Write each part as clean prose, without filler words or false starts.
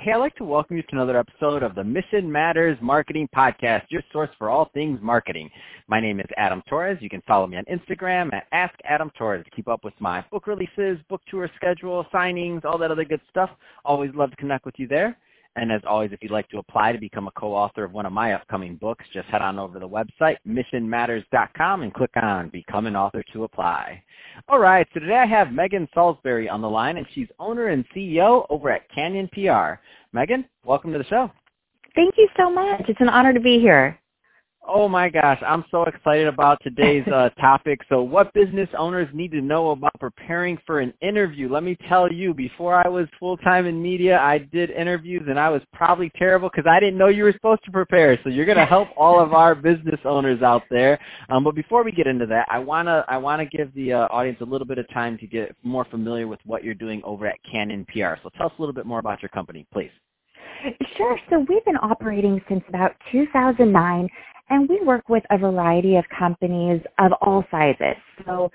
Hey, I'd like to welcome you to another episode of the Mission Matters Marketing Podcast, your source for all things marketing. My name is Adam Torres. You can follow me on Instagram at AskAdamTorres to keep up with my book releases, book tour schedule, signings, all that other good stuff. Always love to connect with you there. And as always, if you'd like to apply to become a co-author of one of my upcoming books, just head on over to the website, missionmatters.com, and click on Become an Author to apply. All right, so today I have Megan Salisbury on the line, and she's owner and CEO over at Canyon PR. Megan, welcome to the show. Thank you so much. It's an honor to be here. Oh my gosh, I'm so excited about today's topic. So what business owners need to know about preparing for an interview? Let me tell you, before I was full-time in media, I did interviews and I was probably terrible because I didn't know you were supposed to prepare. So you're going to help all of our business owners out there. But before we get into that, I want to give the audience a little bit of time to get more familiar with what you're doing over at Canyon PR. So tell us a little bit more about your company, please. Sure. So we've been operating since about 2009. And we work with a variety of companies of all sizes. So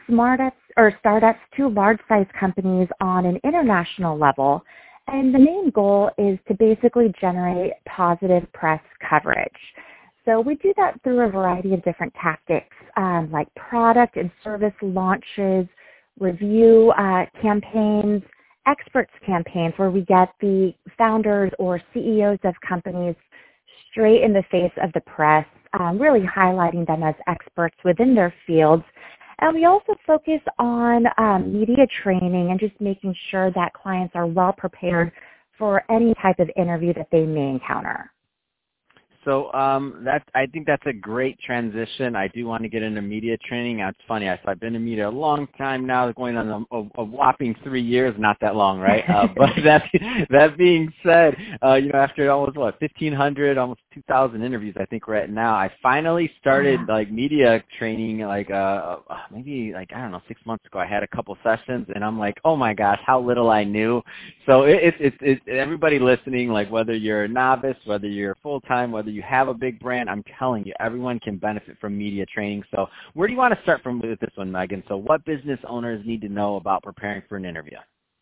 startups to large-size companies on an international level. And the main goal is to basically generate positive press coverage. So we do that through a variety of different tactics, like product and service launches, review campaigns, experts campaigns, where we get the founders or CEOs of companies straight in the face of the press, really highlighting them as experts within their fields. And we also focus on media training and just making sure that clients are well prepared for any type of interview that they may encounter. So I think that's a great transition. I do want to get into media training. It's funny. I've been in media a long time now, going on a whopping 3 years. Not that long, right? But that being said, after almost 1,500, almost 2,000 interviews, I think we're at now. I finally started media training maybe 6 months ago. I had a couple sessions, and I'm like, oh my gosh, how little I knew. So it's everybody listening, like whether you're a novice, whether you're full time, whether you have a big brand, I'm telling you, everyone can benefit from media training. So where do you want to start from with this one, Megan? So what business owners need to know about preparing for an interview?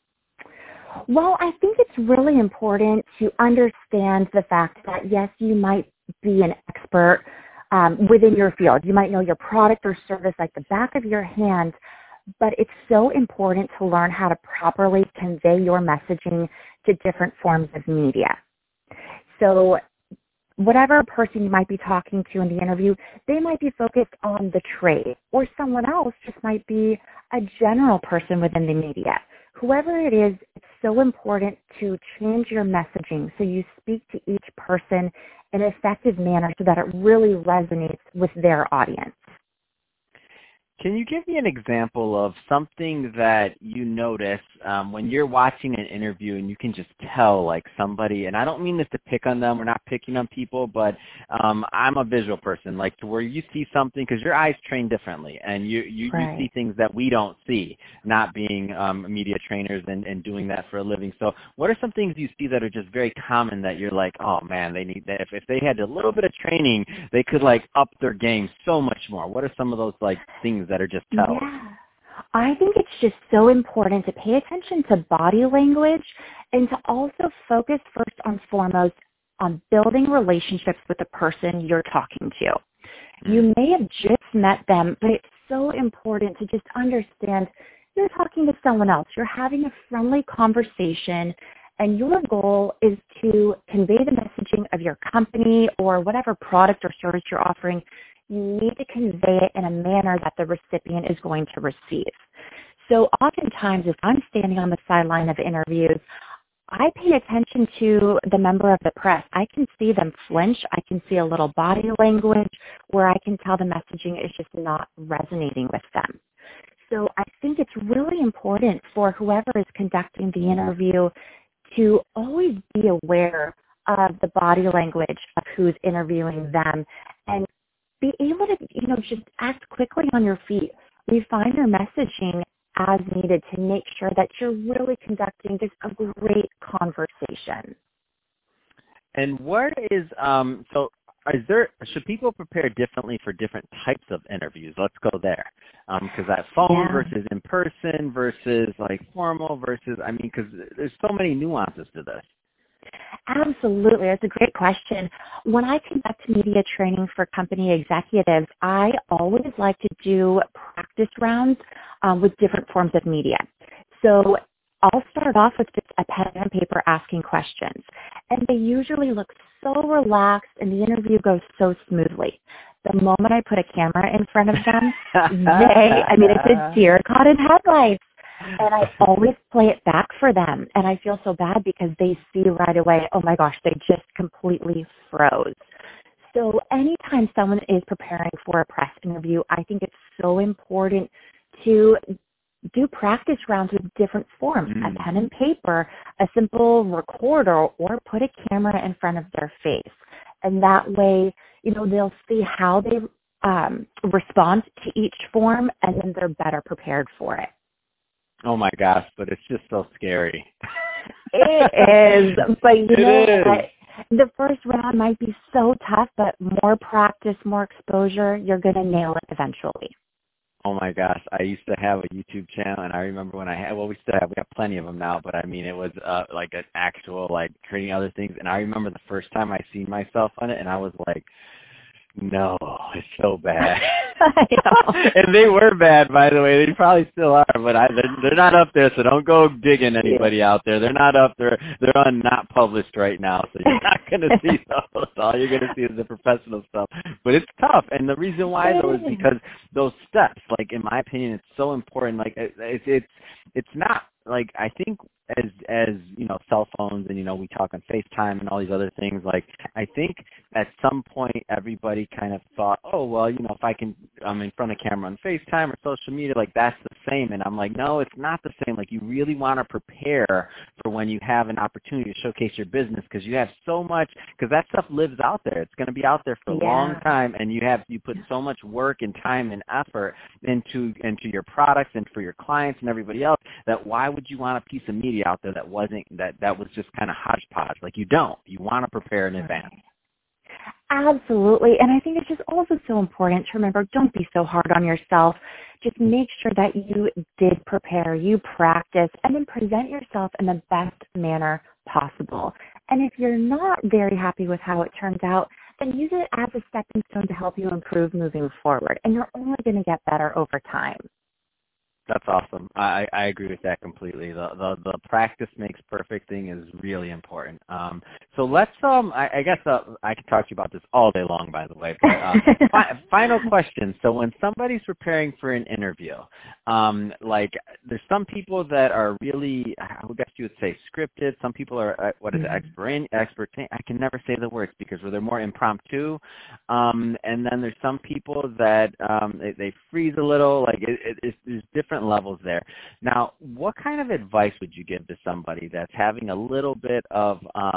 Well, I think it's really important to understand the fact that, yes, you might be an expert within your field. You might know your product or service like the back of your hand, but it's so important to learn how to properly convey your messaging to different forms of media. So whatever person you might be talking to in the interview, they might be focused on the trade, or someone else just might be a general person within the media. Whoever it is, it's so important to change your messaging so you speak to each person in an effective manner so that it really resonates with their audience. Can you give me an example of something that you notice when you're watching an interview and you can just tell like somebody, and I don't mean this to pick on them, we're not picking on people, but I'm a visual person, like to where you see something, because your eyes train differently, and you see things that we don't see, not being media trainers and doing that for a living. So what are some things you see that are just very common that you're like, oh man, they need that. If they had a little bit of training, they could like up their game so much more. What are some of those like things that are just tells? Yeah. I think it's just so important to pay attention to body language and to also focus first and foremost on building relationships with the person you're talking to. You may have just met them, but it's so important to just understand you're talking to someone else. You're having a friendly conversation, and your goal is to convey the messaging of your company or whatever product or service you're offering. You need to convey it in a manner that the recipient is going to receive. So oftentimes, if I'm standing on the sideline of interviews, I pay attention to the member of the press. I can see them flinch. I can see a little body language where I can tell the messaging is just not resonating with them. So I think it's really important for whoever is conducting the interview to always be aware of the body language of who's interviewing them and be able to, just act quickly on your feet. Refine your messaging as needed to make sure that you're really conducting just a great conversation. And should people prepare differently for different types of interviews? Let's go there. Because that phone versus in person versus like formal versus, because there's so many nuances to this. Absolutely. That's a great question. When I conduct media training for company executives, I always like to do practice rounds with different forms of media. So I'll start off with just a pen and paper asking questions. And they usually look so relaxed and the interview goes so smoothly. The moment I put a camera in front of them, it's a deer caught in headlights. And I always play it back for them. And I feel so bad because they see right away, oh my gosh, they just completely froze. So anytime someone is preparing for a press interview, I think it's so important to do practice rounds with different forms, a pen and paper, a simple recorder, or put a camera in front of their face. And that way, they'll see how they respond to each form, and then they're better prepared for it. Oh my gosh, but it's just so scary. It is, but what? The first round might be so tough, but more practice, more exposure, you're going to nail it eventually. Oh my gosh, I used to have a YouTube channel, and I remember when we have plenty of them now, but I mean, it was like an actual, like, creating other things, and I remember the first time I seen myself on it, and I was like, no, it's so bad. And they were bad, by the way. They probably still are, but they're not up there, so don't go digging anybody out there. They're not up there. They're not published right now, so you're not going to see those. All you're going to see is the professional stuff. But it's tough, and the reason why, though, is because those steps, like, in my opinion, it's so important. Like, it's not, like, I think as cell phones and, we talk on FaceTime and all these other things, like, I think at some point everybody kind of thought, oh, well, if I'm in front of camera on FaceTime or social media, like, that's the same. And I'm like, no, it's not the same. Like, you really want to prepare for when you have an opportunity to showcase your business, because you have so much, because that stuff lives out there. It's going to be out there for a long time, and you put so much work and time and effort into your products and for your clients and everybody else, that why would you want a piece of media out there that was just kind of hodgepodge? Like, you want to prepare in advance. Absolutely. And I think it's just also so important to remember, don't be so hard on yourself. Just make sure that you did prepare, you practice, and then present yourself in the best manner possible. And if you're not very happy with how it turns out, then use it as a stepping stone to help you improve moving forward. And you're only going to get better over time. That's awesome. I agree with that completely. The practice makes perfect thing is really important. So let's I guess I can talk to you about this all day long, by the way. But, final question. So when somebody's preparing for an interview, like, there's some people that are really, I guess you would say, scripted. Some people are expert. I can never say the words because they're more impromptu. And then there's some people that they freeze a little. Like, there's different levels there. Now, what kind of advice would you give to somebody that's having a little bit of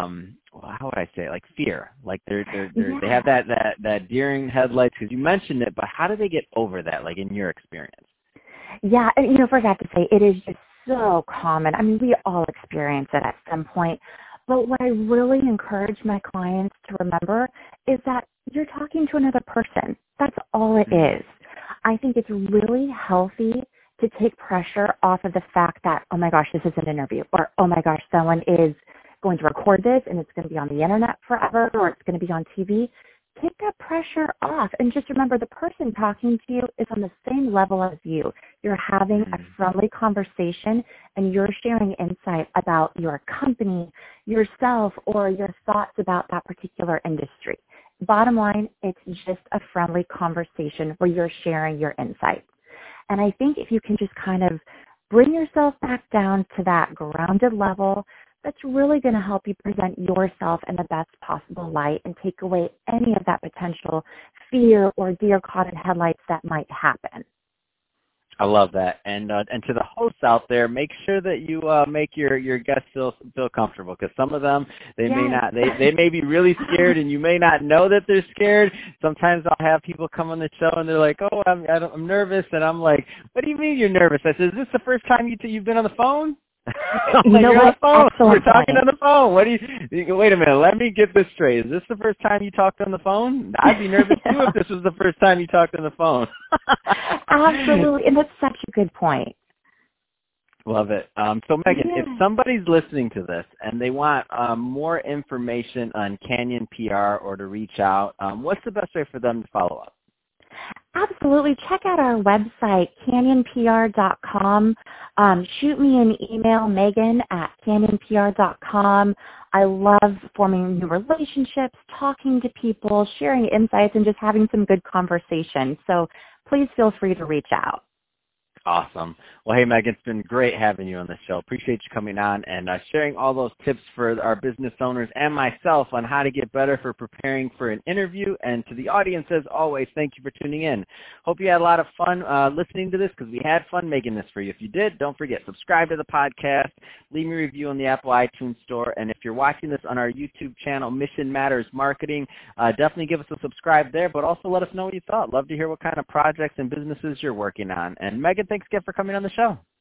how would I say it? Like, fear? Like, they have that deer in headlights, because you mentioned it, but how do they get over that? Like, in your experience? Yeah, and first I have to say, it is just so common. I mean, we all experience it at some point. But what I really encourage my clients to remember is that you're talking to another person. That's all it is. I think it's really healthy to take pressure off of the fact that, oh my gosh, this is an interview, or oh my gosh, someone is going to record this and it's going to be on the internet forever, or it's going to be on TV. Take that pressure off and just remember, the person talking to you is on the same level as you. You're having a friendly conversation and you're sharing insight about your company, yourself, or your thoughts about that particular industry. Bottom line, it's just a friendly conversation where you're sharing your insights. And I think if you can just kind of bring yourself back down to that grounded level, that's really going to help you present yourself in the best possible light and take away any of that potential fear or deer caught in headlights that might happen. I love that. And to the hosts out there, make sure that you make your guests feel comfortable, because some of them, they may be really scared, and you may not know that they're scared. Sometimes I'll have people come on the show and they're like, "Oh, I'm nervous," and I'm like, "What do you mean you're nervous?" I said, "Is this the first time you've been on the phone?" You're on the phone. We're talking on the phone. Wait a minute. Let me get this straight. Is this the first time you talked on the phone? I'd be nervous too if this was the first time you talked on the phone. Absolutely, and that's such a good point. Love it. So Megan, Yeah. if somebody's listening to this and they want more information on Canyon PR or to reach out, what's the best way for them to follow up? Absolutely. Check out our website, canyonpr.com. Shoot me an email, megan@canyonpr.com. I love forming new relationships, talking to people, sharing insights, and just having some good conversation. So please feel free to reach out. Awesome. Well, hey, Megan, it's been great having you on the show. Appreciate you coming on and sharing all those tips for our business owners and myself on how to get better for preparing for an interview. And to the audience, as always, thank you for tuning in. Hope you had a lot of fun listening to this because we had fun making this for you. If you did, don't forget, subscribe to the podcast, leave me a review on the Apple iTunes Store, and if you're watching this on our YouTube channel, Mission Matters Marketing, definitely give us a subscribe there, but also let us know what you thought. Love to hear what kind of projects and businesses you're working on. And Megan, thanks again for coming on the show.